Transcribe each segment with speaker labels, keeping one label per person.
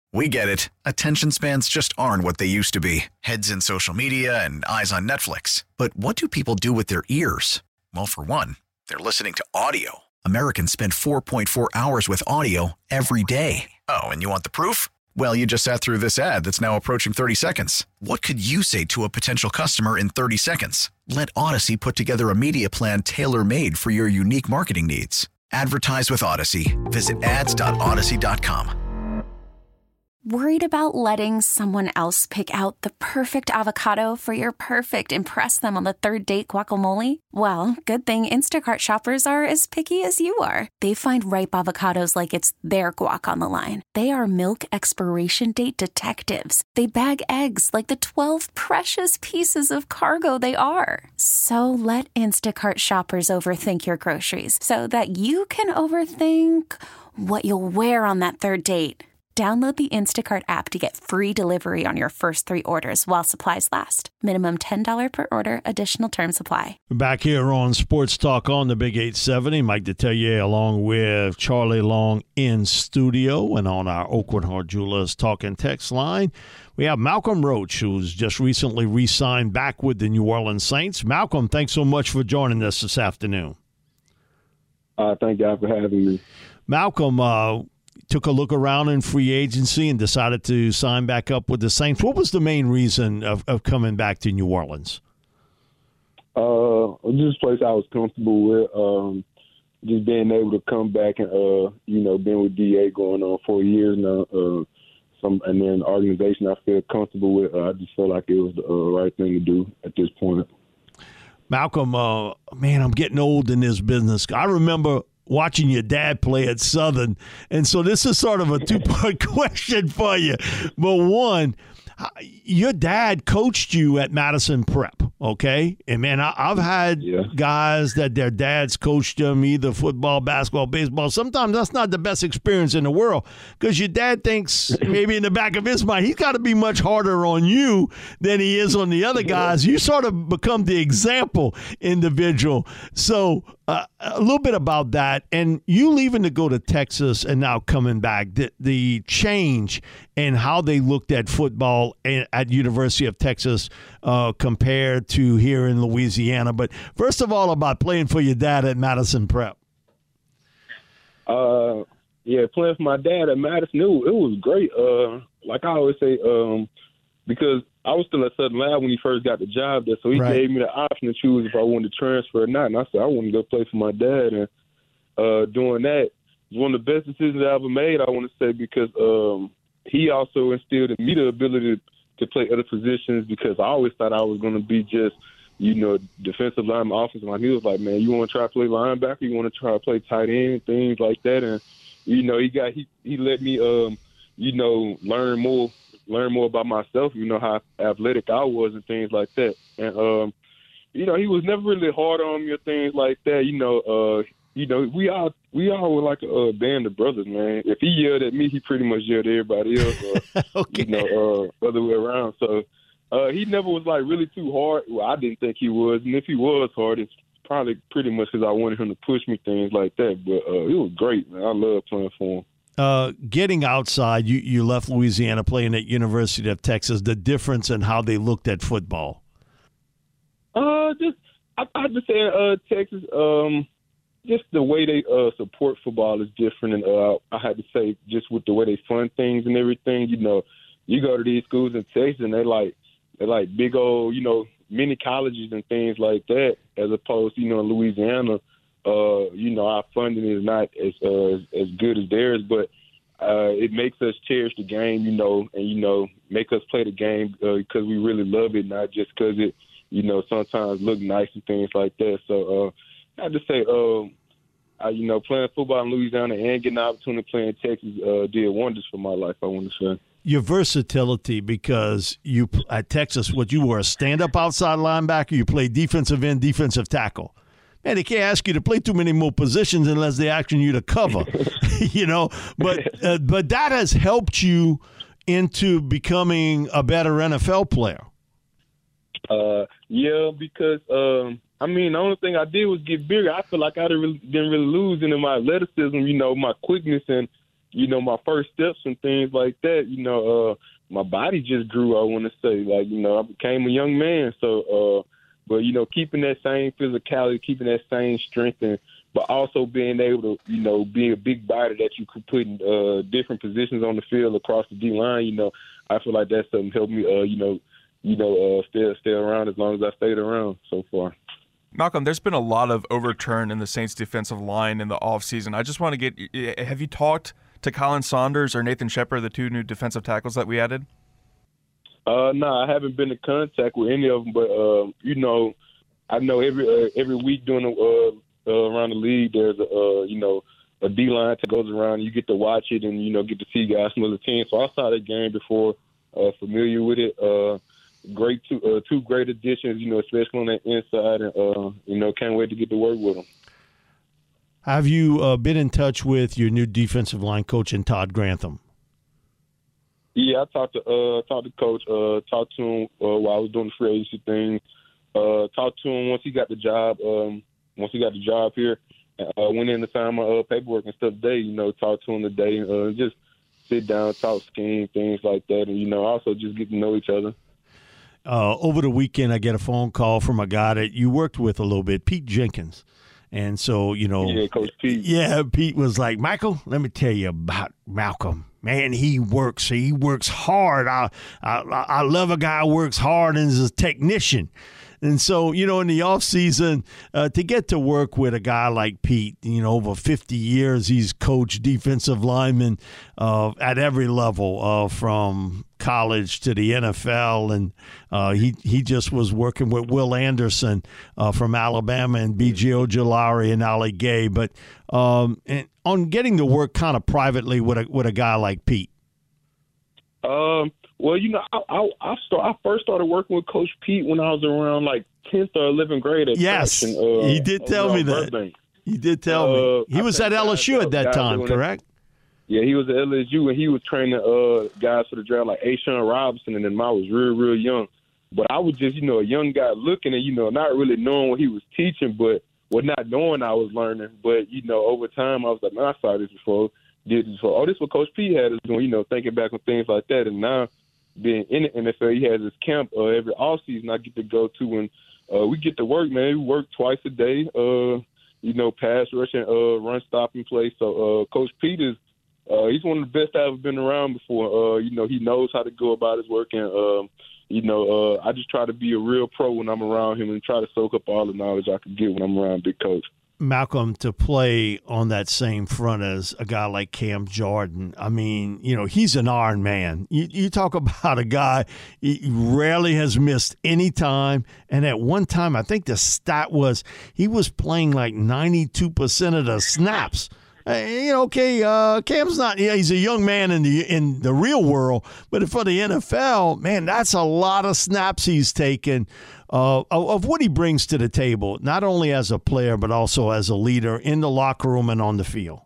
Speaker 1: We get it. Attention spans just aren't what they used to be. Heads in social media and eyes on Netflix. But what do people do with their ears? Well, for one, they're listening to audio. Americans spend 4.4 hours with audio every day. Oh, and you want the proof? Well, you just sat through this ad that's now approaching 30 seconds. What could you say to a potential customer in 30 seconds? Let Odyssey put together a media plan tailor-made for your unique marketing needs. Advertise with Odyssey. Visit ads.odyssey.com.
Speaker 2: Worried about letting someone else pick out the perfect avocado for your perfect impress them on the third date guacamole? Well, good thing Instacart shoppers are as picky as you are. They find ripe avocados like it's their guac on the line. They are milk expiration date detectives. They bag eggs like the 12 precious pieces of cargo they are. So let Instacart shoppers overthink your groceries so that you can overthink what you'll wear on that third date. Download the Instacart app to get free delivery on your first 3 orders while supplies last. Minimum $10 per order. Additional terms apply.
Speaker 3: Back here on Sports Talk on the Big 870. Mike Detillier along with Charlie Long in studio. And on our Oakwood Heart Jewelers Talk and Text line, we have Malcolm Roach, who's just recently re-signed back with the New Orleans Saints. Malcolm, thanks so much for joining us this afternoon.
Speaker 4: Thank God for having me.
Speaker 3: Malcolm, took a look around in free agency and decided to sign back up with the Saints. What was the main reason of coming back to New Orleans?
Speaker 4: Just a place I was comfortable with. Just being able to come back and, been with DA going on 4 years now. And then an organization I feel comfortable with. I just felt like it was the right thing to do at this point.
Speaker 3: Malcolm, man, I'm getting old in this business. I remember watching your dad play at Southern. And so this is sort of a two-part question for you. But one, your dad coached you at Madison Prep, okay? And, man, I've had guys that their dads coached them, either football, basketball, baseball. Sometimes that's not the best experience in the world because your dad thinks maybe in the back of his mind he's got to be much harder on you than he is on the other guys. You sort of become the example individual. So a little bit about that. And you leaving to go to Texas and now coming back, the change in how they looked at football at University of Texas compared to here in Louisiana. But first of all, about playing for your dad at Madison Prep.
Speaker 4: Playing for my dad at Madison, it was great. Like I always say, because I was still at Southern Lab when he first got the job there, so he gave me the option to choose if I wanted to transfer or not. And I said I wanted to go play for my dad, and doing that was one of the best decisions I ever made, I want to say, because he also instilled in me the ability to play other positions, because I always thought I was going to be just, defensive lineman, offensive line. He was like, man, you want to try to play linebacker? You want to try to play tight end, things like that. And, he let me, learn more about myself, how athletic I was and things like that. And, he was never really hard on me or things like that. We all were like a band of brothers, man. If he yelled at me, he pretty much yelled at everybody else, or, other way around. So he never was like really too hard. Well, I didn't think he was. And if he was hard, it's probably pretty much because I wanted him to push me, things like that. But it was great, man. I love playing for him.
Speaker 3: Getting outside, you left Louisiana playing at University of Texas, the difference in how they looked at football? I just say Texas, just the way they support football is different. And I had to say, just with the way they fund things and everything, you go to these schools in Texas and they're like big old, mini colleges and things like that, as opposed to, in Louisiana, our funding is not as good as theirs, but it makes us cherish the game, and, make us play the game because we really love it, not just because it, sometimes look nice and things like that. So I just say, playing football in Louisiana and getting the opportunity to play in Texas did wonders for my life, I want to say. Your versatility, because you at Texas, you were a stand-up outside linebacker, you played defensive end, defensive tackle. Man, they can't ask you to play too many more positions unless they're asking you to cover, But that has helped you into becoming a better NFL player.
Speaker 4: Because the only thing I did was get bigger. I feel like I didn't really lose any of my athleticism, my quickness and my first steps and things like that, my body just grew, I want to say. Like, I became a young man. So, but, keeping that same physicality, keeping that same strength, but also being able to, be a big body that you could put in different positions on the field across the D-line, I feel like that's something helped me, stay around as long as I stayed around so far.
Speaker 5: Malcolm, there's been a lot of overturn in the Saints defensive line in the offseason. I just want to have you talked to Colin Saunders or Nathan Shepard, the two new defensive tackles that we added?
Speaker 4: No, I haven't been in contact with any of them, but, I know every week during around the league, there's a D-line that goes around. You get to watch it and, get to see guys from other teams. So I saw that game before, familiar with it. Two great additions, especially on that inside, and can't wait to get to work with them.
Speaker 3: Have you been in touch with your new defensive line coach and Todd Grantham?
Speaker 4: Yeah, I talked to Coach. Talked to him while I was doing the free agency thing. Talked to him once he got the job. Once he got the job here, went in to sign my paperwork and stuff today. Talked to him today. Just sit down, talk scheme, things like that, and also just get to know each other.
Speaker 3: Over the weekend, I get a phone call from a guy that you worked with a little bit, Pete Jenkins. And so,
Speaker 4: Yeah, Coach Pete.
Speaker 3: Yeah, Pete was like, Michael, let me tell you about Malcolm. Man, he works hard. I love a guy who works hard and is a technician. And so, in the offseason, to get to work with a guy like Pete, over 50 years, he's coached defensive linemen at every level, from college to the NFL. And he just was working with Will Anderson from Alabama and B.J. Ojolari and Ali Gay. But and on getting to work kind of privately with a guy like Pete.
Speaker 4: Well, I first started working with Coach Pete when I was around like 10th or 11th grade.
Speaker 3: Yes, he did tell me that. Burbank. He did tell me. He was at LSU at that time, correct?
Speaker 4: Yeah, he was at LSU, and he was training guys for the draft like Ashawn Robinson, and then I was real, real young. But I was just, a young guy looking and, not really knowing what he was teaching, but not knowing I was learning. But, over time, I was like, man, I saw this before. Did this before. Oh, this is what Coach P had us doing, thinking back on things like that. And now, being in the NFL, he has this camp every offseason I get to go to, and we get to work, man. We work twice a day, pass rush and run stopping play. So Coach Pete is he's one of the best I've ever been around before. He knows how to go about his work, and I just try to be a real pro when I'm around him and try to soak up all the knowledge I can get when I'm around Big Coach.
Speaker 3: Malcolm, to play on that same front as a guy like Cam Jordan, I mean, he's an iron man. You talk about a guy, he rarely has missed any time. And at one time, I think the stat was he was playing like 92% of the snaps. Cam's not. He's a young man in the real world, but for the NFL, man, that's a lot of snaps he's taken of what he brings to the table, not only as a player but also as a leader in the locker room and on the field.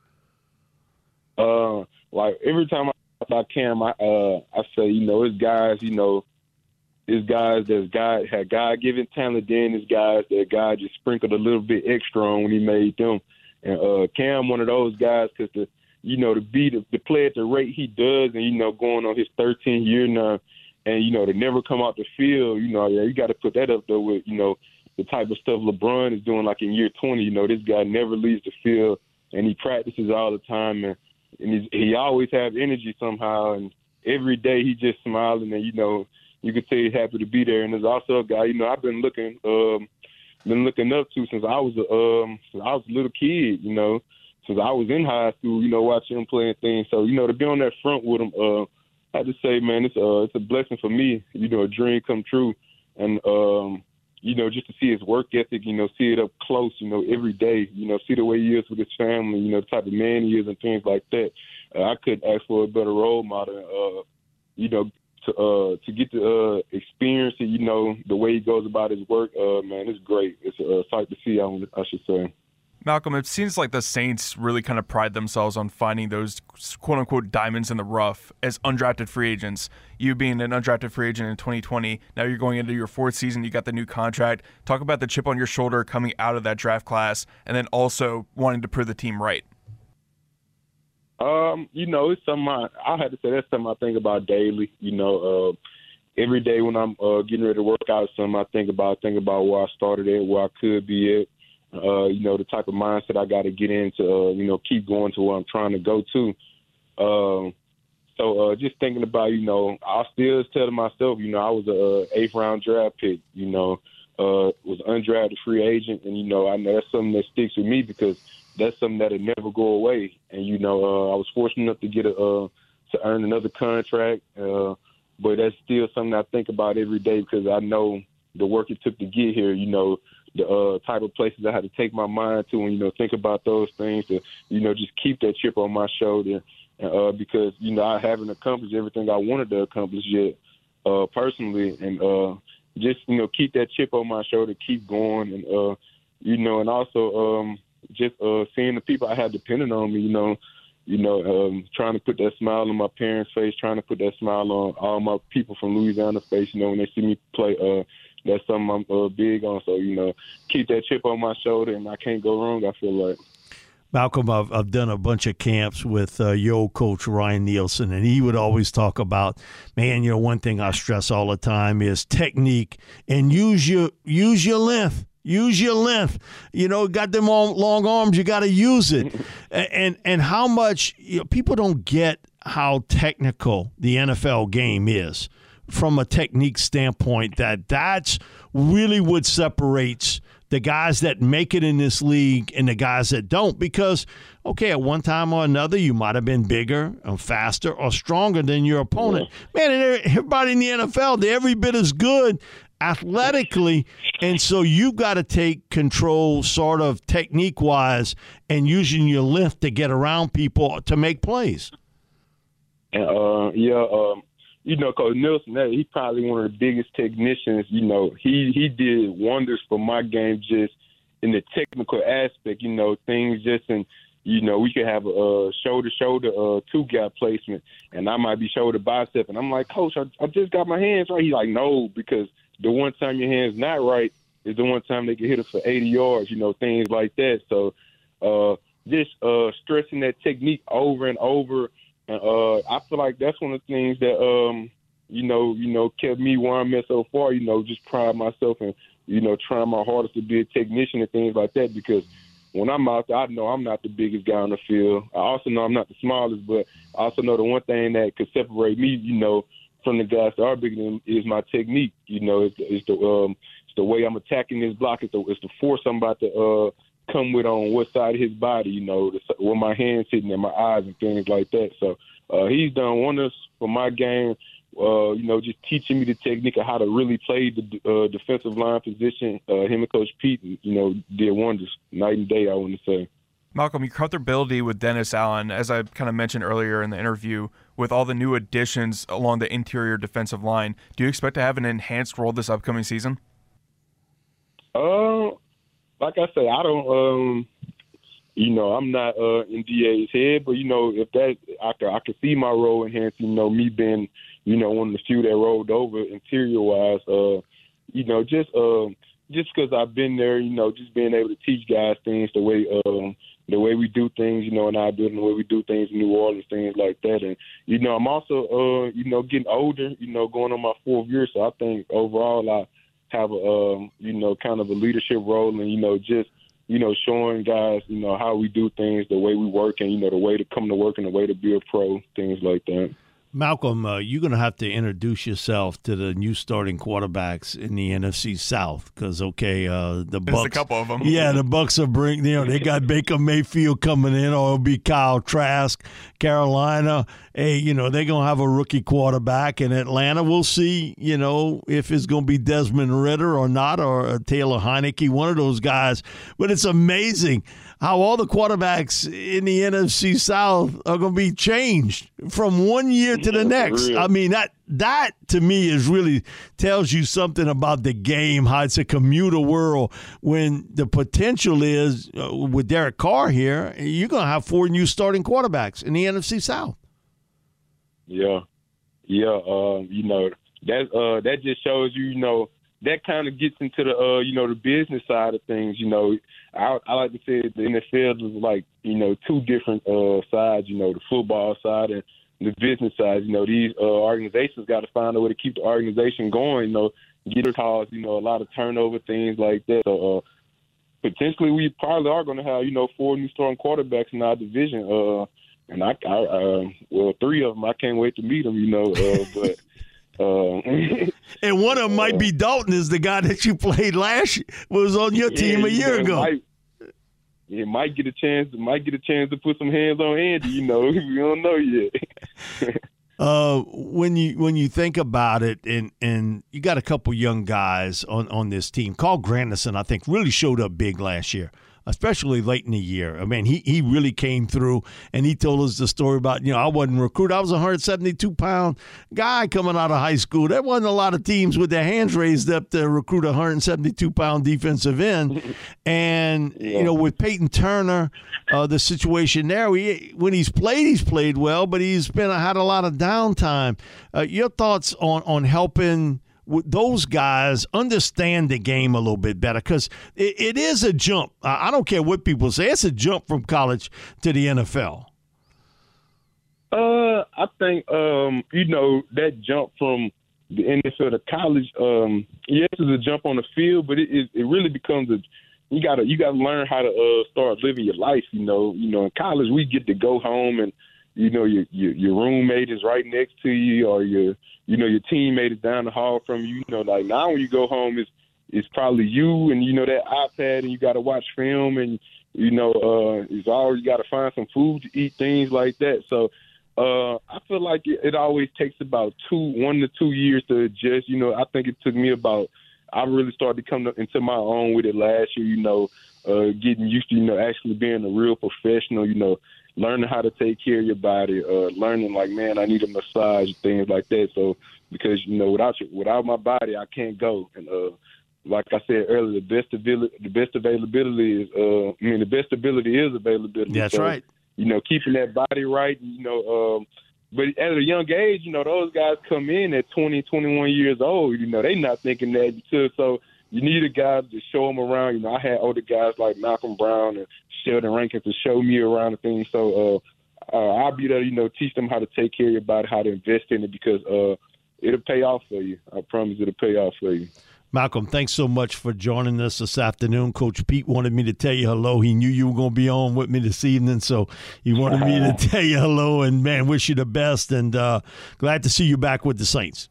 Speaker 4: Like every time I talk about Cam, I say, it's guys, there's guys that had God-given talent. Then there's guys that God just sprinkled a little bit extra on when he made them. And Cam, one of those guys, because to be the play at the rate he does, and going on his 13th year now, and to never come out the field, you got to put that up there with the type of stuff LeBron is doing, like in year 20. This guy never leaves the field, and he practices all the time, and he always has energy somehow, and every day he just smiling, and you can tell he's happy to be there. And there's also a guy I've been looking up to since I was a little kid, since I was in high school, watching him playing things. So, to be on that front with him, I have to say, man, it's a blessing for me, a dream come true. And, just to see his work ethic, see it up close, every day, see the way he is with his family, the type of man he is and things like that. I couldn't ask for a better role model, to get to experience it, the way he goes about his work, man, it's great. It's a sight to see, I should say.
Speaker 5: Malcolm, it seems like the Saints really kind of pride themselves on finding those quote-unquote diamonds in the rough as undrafted free agents. You being an undrafted free agent in 2020, now you're going into your fourth season, you got the new contract. Talk about the chip on your shoulder coming out of that draft class and then also wanting to prove the team right.
Speaker 4: It's something I had to say that's something I think about daily. Every day when I'm getting ready to work out, something I think about where I started at, where I could be at. The type of mindset I got to get into, keep going to where I'm trying to go to. So just thinking about, I still telling myself, I was a 8th round draft pick, was undrafted free agent. And, I know that's something that sticks with me because that's something that'll never go away. And, I was fortunate enough to get to earn another contract. But that's still something I think about every day because I know the work it took to get here, the type of places I had to take my mind to and, think about those things to, just keep that chip on my shoulder. Because, I haven't accomplished everything I wanted to accomplish yet personally. And just, keep that chip on my shoulder, keep going. And, and also just seeing the people I had depending on me, trying to put that smile on my parents' face, trying to put that smile on all my people from Louisiana's face, when they see me play, that's something I'm big on. So, keep that chip on my shoulder, and I can't go wrong, I feel like.
Speaker 3: Malcolm, I've done a bunch of camps with your old coach, Ryan Nielsen, and he would always talk about, man, one thing I stress all the time is technique and use your length. Use your length. Got them long arms, you got to use it. And how much people don't get how technical the NFL game is from a technique standpoint, that's really what separates the guys that make it in this league and the guys that don't. Because, okay, at one time or another, you might have been bigger or faster or stronger than your opponent. Yeah. Man, everybody in the NFL, they're every bit as good athletically, and so you've got to take control sort of technique-wise and using your length to get around people to make plays. Coach Nielsen, he's probably one of the biggest technicians. He did wonders for my game just in the technical aspect, things just in, we could have a shoulder-shoulder two-gap placement, and I might be shoulder bicep, and I'm like, Coach, I just got my hands right. He's like, no, because the one time your hand's not right is the one time they can hit it for 80 yards, things like that. So just stressing that technique over and over. And I feel like that's one of the things that, kept me where I'm at so far, just pride myself and, trying my hardest to be a technician and things like that. Because when I'm out there, I know I'm not the biggest guy on the field. I also know I'm not the smallest, but I also know the one thing that could separate me, from the guys that are bigger than is my technique. It's the way I'm attacking this block. It's the force I'm about to come with on what side of his body, where my hands hitting and my eyes and things like that. So he's done wonders for my game, just teaching me the technique of how to really play the defensive line position. Him and Coach Pete, did wonders night and day, I want to say.
Speaker 5: Malcolm, your comfortability with Dennis Allen, as I kind of mentioned earlier in the interview, with all the new additions along the interior defensive line, do you expect to have an enhanced role this upcoming season?
Speaker 4: Like I say, I don't, I'm not in DA's head, but, if that, I could see my role enhancing, me being, one of the few that rolled over interior-wise, just because I've been there, just being able to teach guys things the way we do things, and I do it, and the way we do things in New Orleans, things like that. And, I'm also, getting older, going on my 4th year. So I think overall I have a, kind of a leadership role and, just, showing guys, how we do things, the way we work and, the way to come to work and the way to be a pro, things like that.
Speaker 3: Malcolm, you're going to have to introduce yourself to the new starting quarterbacks in the NFC South because, the Bucs.
Speaker 5: There's a couple of them.
Speaker 3: Yeah, the Bucs are they got Baker Mayfield coming in, or it'll be Kyle Trask. Carolina, they're going to have a rookie quarterback. In Atlanta, we'll see, if it's going to be Desmond Ridder or not, or Taylor Heineke, one of those guys. But it's amazing how all the quarterbacks in the NFC South are going to be changed from one year to the next. I mean, that to me is really tells you something about the game, how it's a commuter world when the potential is with Derek Carr here, you're going to have 4 new starting quarterbacks in the NFC South.
Speaker 4: Yeah. That just shows you, that kind of gets into the the business side of things. I like to say the NFL is like two different sides. The football side and the business side. These organizations got to find a way to keep the organization going. Get it cause a lot of turnover, things like that. So potentially we probably are going to have 4 new starting quarterbacks in our division. And well, 3 of them I can't wait to meet them. But.
Speaker 3: And one of them might be Dalton, is the guy that you played was on your team a year ago.
Speaker 4: Might get a chance to put some hands on Andy. We don't know yet.
Speaker 3: When you think about it, and you got a couple young guys on this team. Carl Granderson, I think, really showed up big last year, especially late in the year. I mean, he really came through, and he told us the story about, I wasn't recruited. I was a 172-pound guy coming out of high school. There wasn't a lot of teams with their hands raised up to recruit a 172-pound defensive end. And, with Peyton Turner, the situation there, when he's played well, but he's had a lot of downtime. Your thoughts on helping those guys understand the game a little bit better, because it is a jump. I don't care what people say. It's a jump from college to the NFL.
Speaker 4: I think, that jump from the NFL to college, yes, it's a jump on the field, but it really becomes you gotta learn how to start living your life. In college we get to go home and your roommate is right next to you, or your teammate is down the hall from you. Like now when you go home, it's probably you and that iPad, and you got to watch film, and it's always you got to find some food to eat, things like that. So I feel like it always takes about 1 to 2 years to adjust. I think it took me I really started to come into my own with it last year. Getting used to actually being a real professional. Learning how to take care of your body, learning like, man, I need a massage, things like that. So because without my body, I can't go. And like I said earlier, the best availability is the best ability is availability.
Speaker 3: That's right.
Speaker 4: Keeping that body right. But at a young age, those guys come in at 20, 21 years old. They not thinking that until so. You need a guy to show them around. I had older guys like Malcolm Brown and Sheldon Rankins to show me around and things. So I'll be there, teach them how to take care of your body, how to invest in it, because it'll pay off for you. I promise it'll pay off for you.
Speaker 3: Malcolm, thanks so much for joining us this afternoon. Coach Pete wanted me to tell you hello. He knew you were going to be on with me this evening, so he wanted me to tell you hello and, man, wish you the best, and glad to see you back with the Saints.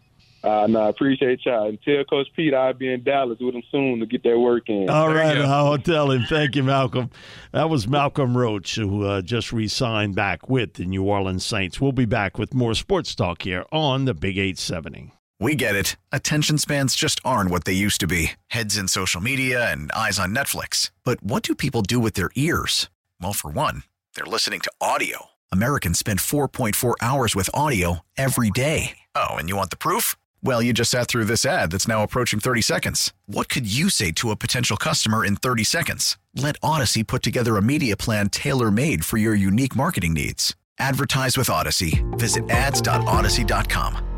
Speaker 4: I appreciate y'all. And tell Coach Pete I'll be in Dallas with him soon to get that work in.
Speaker 3: All right, I'll tell him. Thank you, Malcolm. That was Malcolm Roach, who just re-signed back with the New Orleans Saints. We'll be back with more sports talk here on the Big 870.
Speaker 1: We get it. Attention spans just aren't what they used to be. Heads in social media and eyes on Netflix. But what do people do with their ears? Well, for one, they're listening to audio. Americans spend 4.4 hours with audio every day. Oh, and you want the proof? Well, you just sat through this ad that's now approaching 30 seconds. What could you say to a potential customer in 30 seconds? Let Odyssey put together a media plan tailor-made for your unique marketing needs. Advertise with Odyssey. Visit ads.odyssey.com.